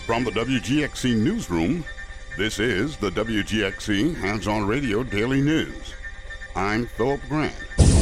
From the WGXC Newsroom, this is the WGXC Hands-On Radio Daily News. I'm Philip Grant.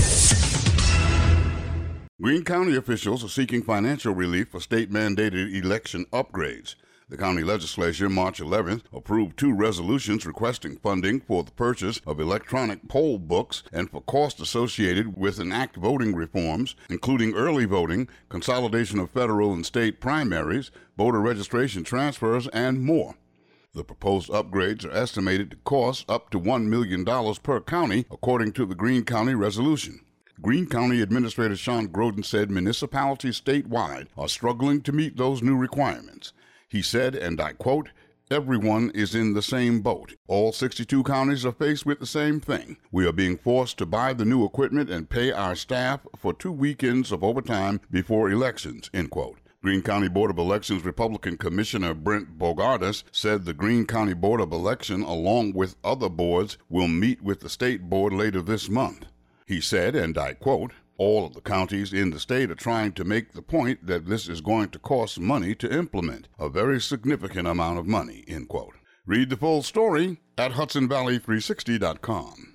Greene County officials are seeking financial relief for state-mandated election upgrades. The county legislature, March 11th, approved 2 resolutions requesting funding for the purchase of electronic poll books and for costs associated with enact voting reforms, including early voting, consolidation of federal and state primaries, voter registration transfers, and more. The proposed upgrades are estimated to cost up to $1 million per county, according to the Greene County resolution. Greene County Administrator Sean Groden said municipalities statewide are struggling to meet those new requirements. He said, and I quote, "Everyone is in the same boat. All 62 counties are faced with the same thing. We are being forced to buy the new equipment and pay our staff for 2 weekends of overtime before elections," end quote. Greene County Board of Elections Republican Commissioner Brent Bogardus said the Greene County Board of Election, along with other boards, will meet with the state board later this month. He said, and I quote, "All of the counties in the state are trying to make the point that this is going to cost money to implement, a very significant amount of money," end quote. Read the full story at HudsonValley360.com.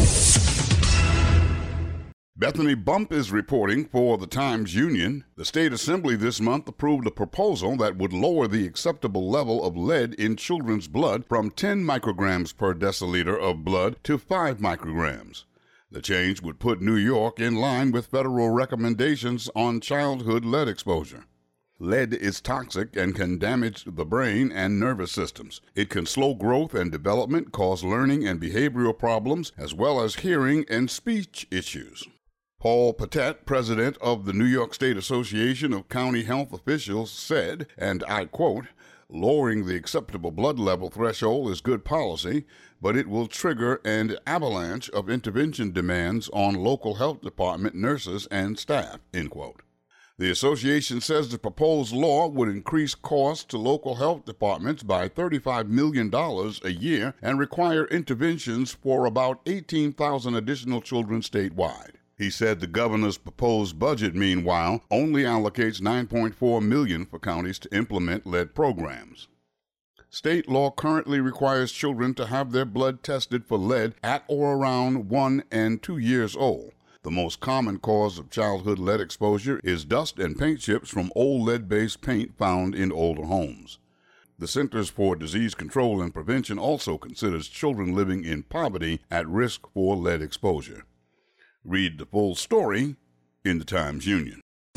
Bethany Bump is reporting for the Times-Union. The State Assembly this month approved a proposal that would lower the acceptable level of lead in children's blood from 10 micrograms per deciliter of blood to 5 micrograms. The change would put New York in line with federal recommendations on childhood lead exposure. Lead is toxic and can damage the brain and nervous systems. It can slow growth and development, cause learning and behavioral problems, as well as hearing and speech issues. Paul Patet, president of the New York State Association of County Health Officials, said, and I quote, "Lowering the acceptable blood level threshold is good policy, but it will trigger an avalanche of intervention demands on local health department nurses and staff," end quote. The association says the proposed law would increase costs to local health departments by $35 million a year and require interventions for about 18,000 additional children statewide. He said the governor's proposed budget, meanwhile, only allocates $9.4 million for counties to implement lead programs. State law currently requires children to have their blood tested for lead at or around 1 and 2 years old. The most common cause of childhood lead exposure is dust and paint chips from old lead-based paint found in older homes. The Centers for Disease Control and Prevention also considers children living in poverty at risk for lead exposure. Read the full story in the Times-Union.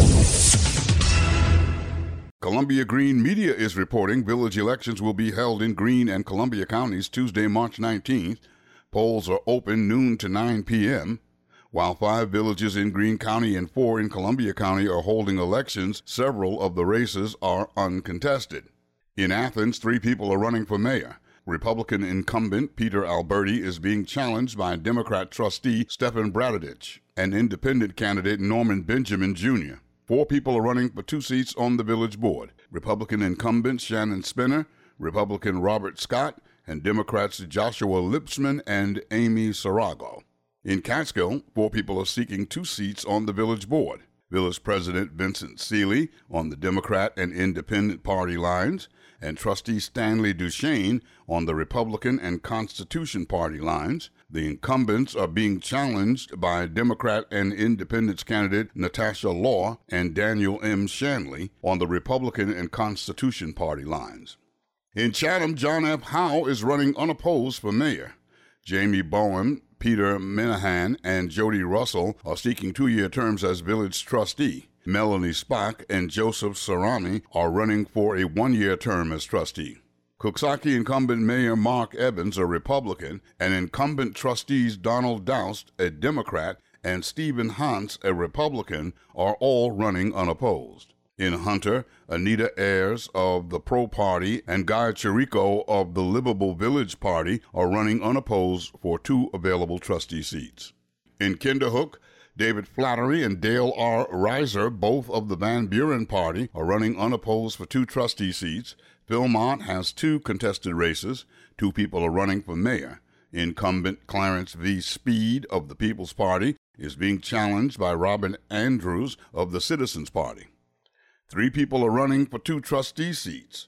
Columbia Greene Media is reporting village elections will be held in Greene and Columbia counties Tuesday, March 19th. Polls are open noon to 9 p.m. While 5 villages in Greene County and 4 in Columbia County are holding elections, several of the races are uncontested. In Athens, 3 people are running for mayor. Republican incumbent Peter Alberti is being challenged by Democrat trustee Stephen Bradadich and independent candidate Norman Benjamin, Jr. 4 people are running for 2 seats on the village board: Republican incumbent Shannon Spinner, Republican Robert Scott, and Democrats Joshua Lipsman and Amy Sarago. In Catskill, 4 people are seeking 2 seats on the village board: Village President Vincent Seeley on the Democrat and Independent party lines, and Trustee Stanley Duchesne on the Republican and Constitution party lines. The incumbents are being challenged by Democrat and Independence candidate Natasha Law and Daniel M. Shanley on the Republican and Constitution party lines. In Chatham, John F. Howe is running unopposed for mayor. Jamie Bowen, Peter Minahan, and Jody Russell are seeking 2-year terms as village trustee. Melanie Spock and Joseph Sarami are running for a 1-year term as trustee. Cooksaki incumbent Mayor Mark Evans, a Republican, and incumbent trustees Donald Doust, a Democrat, and Stephen Hans, a Republican, are all running unopposed. In Hunter, Anita Ayers of the Pro Party and Guy Chirico of the Livable Village Party are running unopposed for 2 available trustee seats. In Kinderhook, David Flattery and Dale R. Reiser, both of the Van Buren Party, are running unopposed for 2 trustee seats. Philmont has 2 contested races. 2 people are running for mayor. Incumbent Clarence V. Speed of the People's Party is being challenged by Robin Andrews of the Citizens Party. 3 people are running for 2 trustee seats.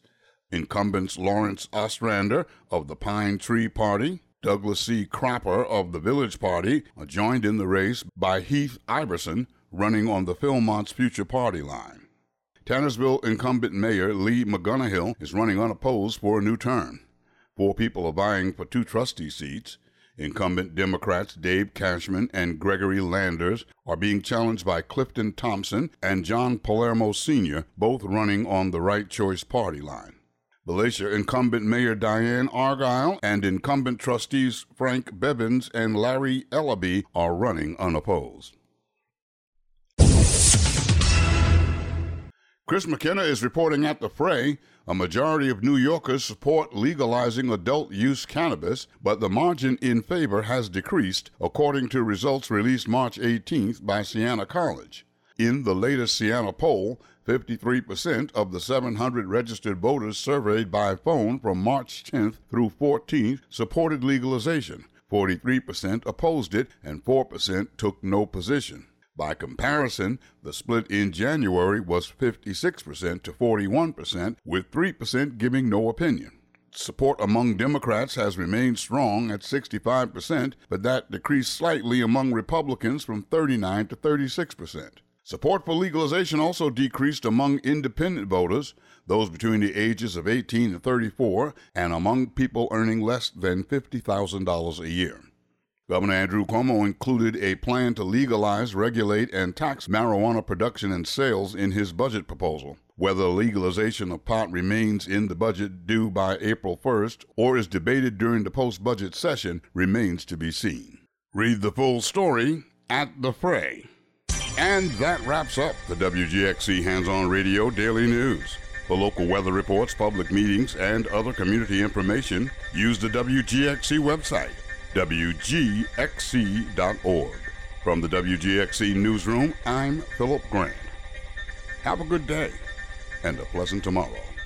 Incumbents Lawrence Ostrander of the Pine Tree Party, Douglas C. Cropper of the Village Party are joined in the race by Heath Iverson, running on the Philmont's Future Party line. Tannersville incumbent Mayor Lee McGonigal is running unopposed for a new term. 4 people are vying for 2 trustee seats. Incumbent Democrats Dave Cashman and Gregory Landers are being challenged by Clifton Thompson and John Palermo Sr., both running on the Right Choice Party line. Valatia incumbent Mayor Diane Argyle and incumbent trustees Frank Bevins and Larry Ellaby are running unopposed. Chris McKenna is reporting at the Fray. A majority of New Yorkers support legalizing adult-use cannabis, but the margin in favor has decreased, according to results released March 18th by Siena College. In the latest Siena poll, 53% of the 700 registered voters surveyed by phone from March 10th through 14th supported legalization, 43% opposed it, and 4% took no position. By comparison, the split in January was 56% to 41%, with 3% giving no opinion. Support among Democrats has remained strong at 65%, but that decreased slightly among Republicans from 39% to 36%. Support for legalization also decreased among independent voters, those between the ages of 18 and 34, and among people earning less than $50,000 a year. Governor Andrew Cuomo included a plan to legalize, regulate, and tax marijuana production and sales in his budget proposal. Whether legalization of pot remains in the budget due by April 1st or is debated during the post-budget session remains to be seen. Read the full story at the Fray. And that wraps up the WGXC Hands-On Radio Daily News. For local weather reports, public meetings, and other community information, use the WGXC website, WGXC.org. From the WGXC Newsroom, I'm Philip Grant. Have a good day and a pleasant tomorrow.